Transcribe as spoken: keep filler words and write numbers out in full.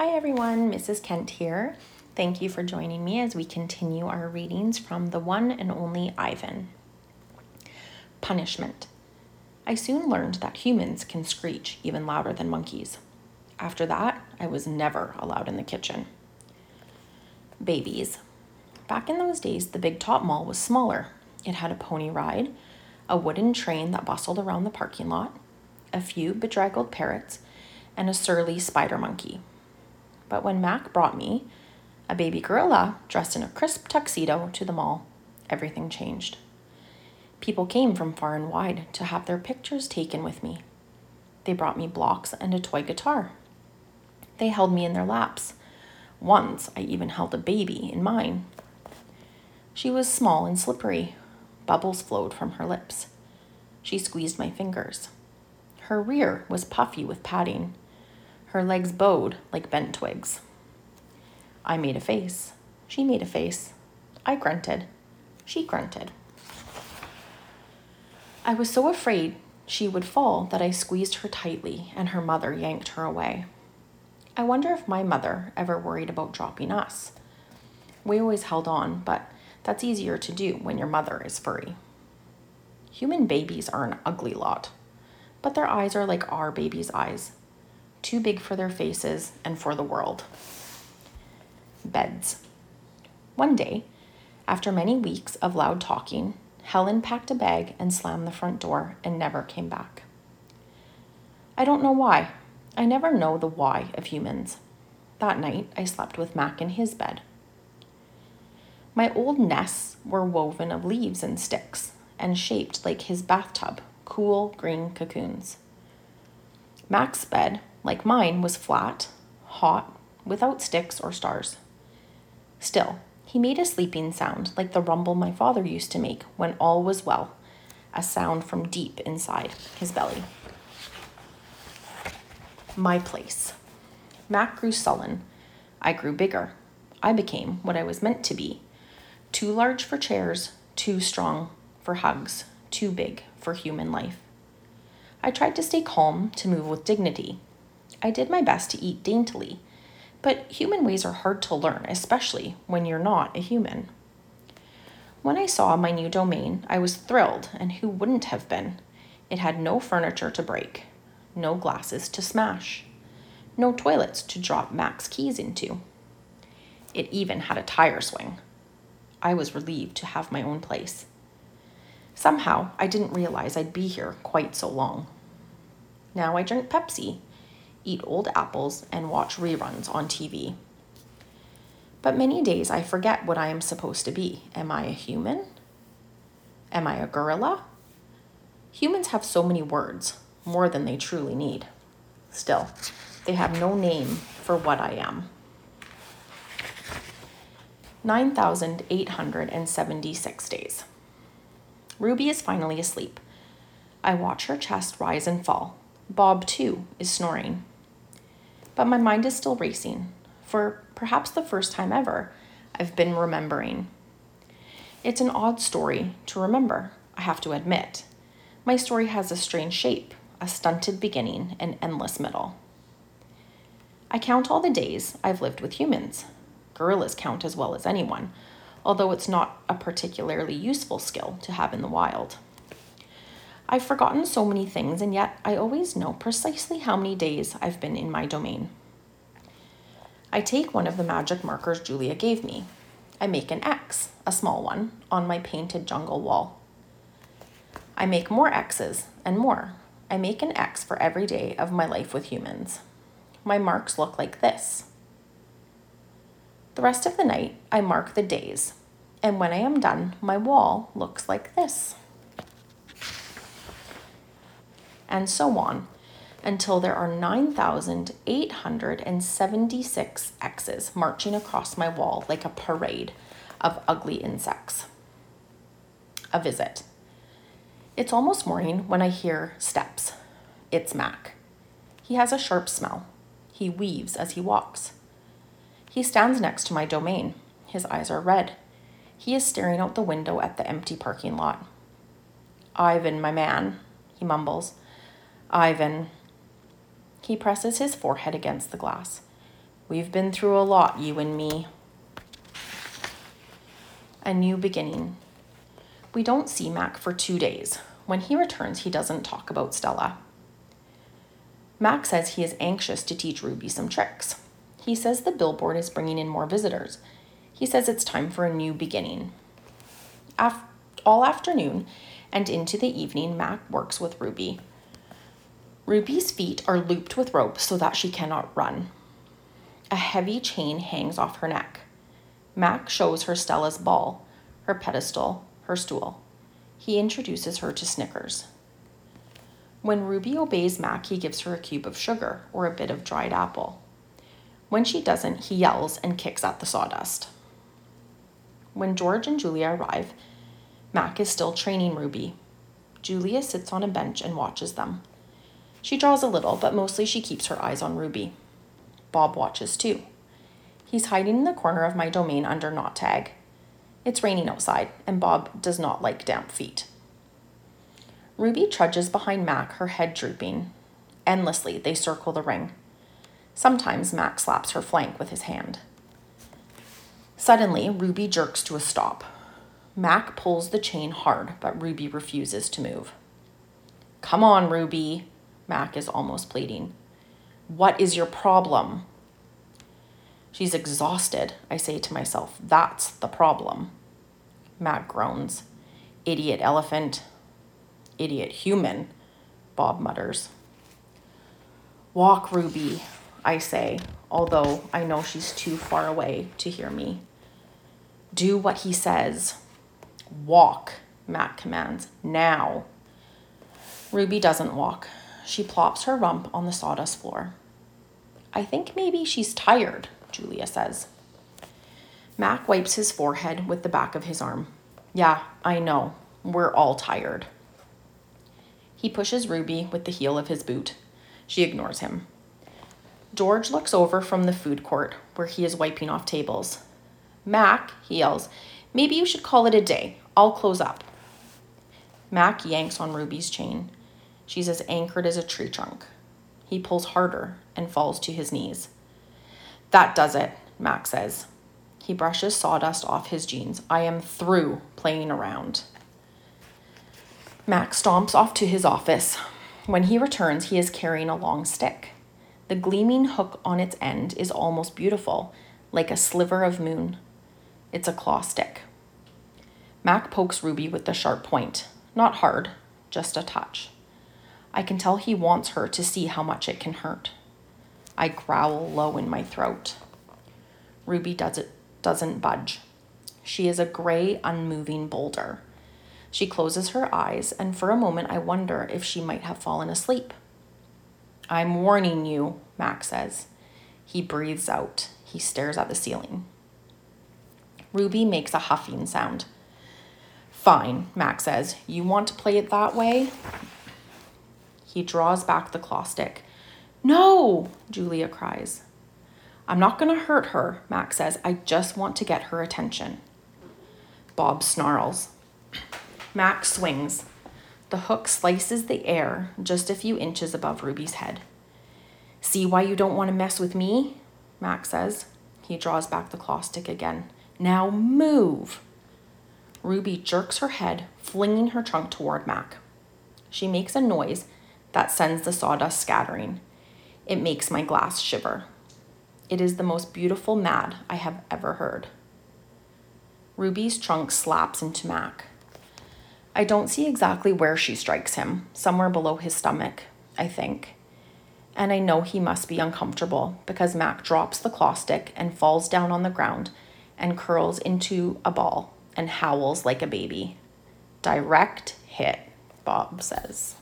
Hi everyone, Missus Kent here. Thank you for joining me as we continue our readings from the one and only Ivan. Punishment. I soon learned that humans can screech even louder than monkeys. After that, I was never allowed in the kitchen. Babies. Back in those days, the Big Top Mall was smaller. It had a pony ride, a wooden train that bustled around the parking lot, a few bedraggled parrots, and a surly spider monkey. But when Mac brought me, a baby gorilla dressed in a crisp tuxedo, to the mall, everything changed. People came from far and wide to have their pictures taken with me. They brought me blocks and a toy guitar. They held me in their laps. Once I even held a baby in mine. She was small and slippery. Bubbles flowed from her lips. She squeezed my fingers. Her rear was puffy with padding. Her legs bowed like bent twigs. I made a face. She made a face. I grunted. She grunted. I was so afraid she would fall that I squeezed her tightly and her mother yanked her away. I wonder if my mother ever worried about dropping us. We always held on, but that's easier to do when your mother is furry. Human babies are an ugly lot, but their eyes are like our babies' eyes. Too big for their faces and for the world. Beds. One day, after many weeks of loud talking, Helen packed a bag and slammed the front door and never came back. I don't know why. I never know the why of humans. That night, I slept with Mac in his bed. My old nests were woven of leaves and sticks and shaped like his bathtub, cool green cocoons. Mac's bed, like mine, was flat, hot, without sticks or stars. Still, he made a sleeping sound like the rumble my father used to make when all was well, a sound from deep inside his belly. My place. Mac grew sullen. I grew bigger. I became what I was meant to be. Too large for chairs, too strong for hugs, too big for human life. I tried to stay calm, to move with dignity. I did my best to eat daintily, but human ways are hard to learn, especially when you're not a human. When I saw my new domain, I was thrilled, and who wouldn't have been? It had no furniture to break, no glasses to smash, no toilets to drop Mac's keys into. It even had a tire swing. I was relieved to have my own place. Somehow, I didn't realize I'd be here quite so long. Now I drink Pepsi, eat old apples, and watch reruns on T V. But many days I forget what I am supposed to be. Am I a human? Am I a gorilla? Humans have so many words, more than they truly need. Still, they have no name for what I am. nine thousand eight hundred seventy-six days. Ruby is finally asleep. I watch her chest rise and fall. Bob, too, is snoring. But my mind is still racing. For perhaps the first time ever, I've been remembering. It's an odd story to remember, I have to admit. My story has a strange shape, a stunted beginning, and endless middle. I count all the days I've lived with humans. Gorillas count as well as anyone, although it's not a particularly useful skill to have in the wild. I've forgotten so many things, and yet I always know precisely how many days I've been in my domain. I take one of the magic markers Julia gave me. I make an X, a small one, on my painted jungle wall. I make more X's and more. I make an X for every day of my life with humans. My marks look like this. The rest of the night, I mark the days, and when I am done, my wall looks like this. And so on, until there are nine thousand eight hundred seventy-six X's marching across my wall like a parade of ugly insects. A visit. It's almost morning when I hear steps. It's Mac. He has a sharp smell. He weaves as he walks. He stands next to my domain. His eyes are red. He is staring out the window at the empty parking lot. Ivan, my man, he mumbles. Ivan. He presses his forehead against the glass. We've been through a lot, you and me. A new beginning. We don't see Mac for two days. When he returns, he doesn't talk about Stella. Mac says he is anxious to teach Ruby some tricks. He says the billboard is bringing in more visitors. He says it's time for a new beginning. Af- all afternoon and into the evening, Mac works with Ruby. Ruby's feet are looped with rope so that she cannot run. A heavy chain hangs off her neck. Mac shows her Stella's ball, her pedestal, her stool. He introduces her to Snickers. When Ruby obeys Mac, he gives her a cube of sugar or a bit of dried apple. When she doesn't, he yells and kicks at the sawdust. When George and Julia arrive, Mac is still training Ruby. Julia sits on a bench and watches them. She draws a little, but mostly she keeps her eyes on Ruby. Bob watches too. He's hiding in the corner of my domain under knot tag. It's raining outside, and Bob does not like damp feet. Ruby trudges behind Mac, her head drooping. Endlessly, they circle the ring. Sometimes Mac slaps her flank with his hand. Suddenly, Ruby jerks to a stop. Mac pulls the chain hard, but Ruby refuses to move. Come on, Ruby, Mac is almost pleading. What is your problem? She's exhausted, I say to myself. That's the problem. Mac groans. Idiot elephant. Idiot human, Bob mutters. Walk, Ruby, I say, although I know she's too far away to hear me. Do what he says. Walk, Mac commands. Now. Ruby doesn't walk. She plops her rump on the sawdust floor. I think maybe she's tired, Julia says. Mac wipes his forehead with the back of his arm. Yeah, I know. We're all tired. He pushes Ruby with the heel of his boot. She ignores him. George looks over from the food court where he is wiping off tables. Mac, he yells, maybe you should call it a day. I'll close up. Mac yanks on Ruby's chain. She's as anchored as a tree trunk. He pulls harder and falls to his knees. That does it, Mac says. He brushes sawdust off his jeans. I am through playing around. Mac stomps off to his office. When he returns, he is carrying a long stick. The gleaming hook on its end is almost beautiful, like a sliver of moon. It's a claw stick. Mac pokes Ruby with the sharp point. Not hard, just a touch. I can tell he wants her to see how much it can hurt. I growl low in my throat. Ruby does it, doesn't budge. She is a gray, unmoving boulder. She closes her eyes, and for a moment I wonder if she might have fallen asleep. I'm warning you, Mac says. He breathes out. He stares at the ceiling. Ruby makes a huffing sound. Fine, Mac says. You want to play it that way? He draws back the claw stick. No, Julia cries. I'm not going to hurt her, Mac says. I just want to get her attention. Bob snarls. Mac swings. The hook slices the air just a few inches above Ruby's head. See why you don't want to mess with me? Mac says. He draws back the claw stick again. Now move. Ruby jerks her head, flinging her trunk toward Mac. She makes a noise that sends the sawdust scattering. It makes my glass shiver. It is the most beautiful mad I have ever heard. Ruby's trunk slaps into Mac. I don't see exactly where she strikes him, somewhere below his stomach, I think. And I know he must be uncomfortable because Mac drops the claw stick and falls down on the ground and curls into a ball and howls like a baby. Direct hit, Bob says.